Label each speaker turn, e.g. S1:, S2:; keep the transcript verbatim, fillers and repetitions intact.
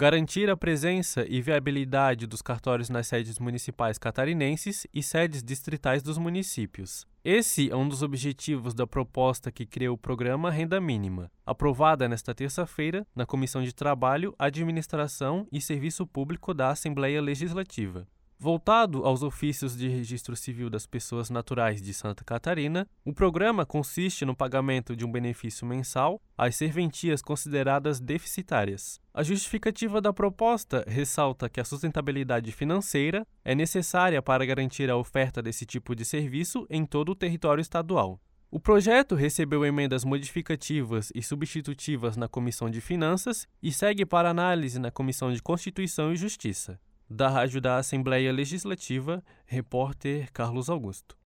S1: Garantir a presença e viabilidade dos cartórios nas sedes municipais catarinenses e sedes distritais dos municípios. Esse é um dos objetivos da proposta que cria o programa Renda Mínima, aprovada nesta terça-feira na Comissão de Trabalho, Administração e Serviço Público da Assembleia Legislativa. Voltado aos ofícios de registro civil das pessoas naturais de Santa Catarina, o programa consiste no pagamento de um benefício mensal às serventias consideradas deficitárias. A justificativa da proposta ressalta que a sustentabilidade financeira é necessária para garantir a oferta desse tipo de serviço em todo o território estadual. O projeto recebeu emendas modificativas e substitutivas na Comissão de Finanças e segue para análise na Comissão de Constituição e Justiça. Da Rádio da Assembleia Legislativa, repórter Carlos Augusto.